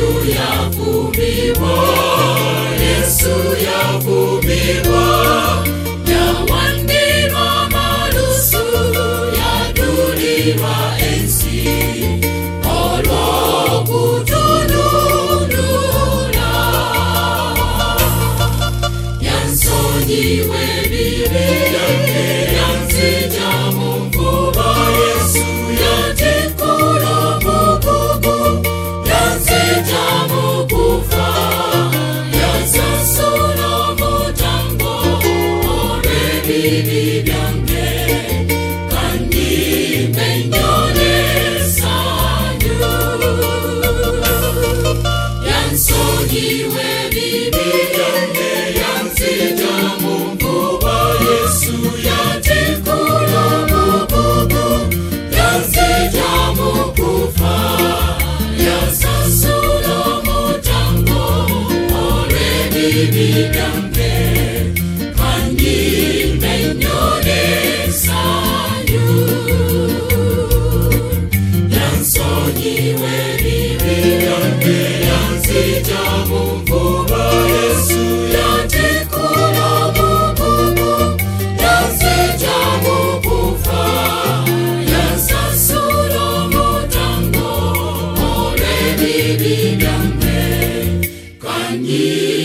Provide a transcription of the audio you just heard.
yavumiwa, Yesu yavumiwa, yawandirwa malusu yadulirwa ensi, olw'okutununula. Yansonyiwe bibi byange, yanzija mu nkuba, Yesu yatikula obugugu, yanzija mu kufa, yansasula omutango olw'ebibi byange, kanyimbe nnyole essanyu. Yansonyiwe bibi byange, yanzija mu nkuba, Yesu yatikula obugugu, yanzija mu kufa, yansasula omutango olw'ebibi byange, kanyimbe nnyole essanyu. Yansonyiwe bibi byange, yanzija mu nkuba, Yesu yatikula obugugu, yanzija mu kufa, yansasula omutango olw'ebibi byange, kanyimbe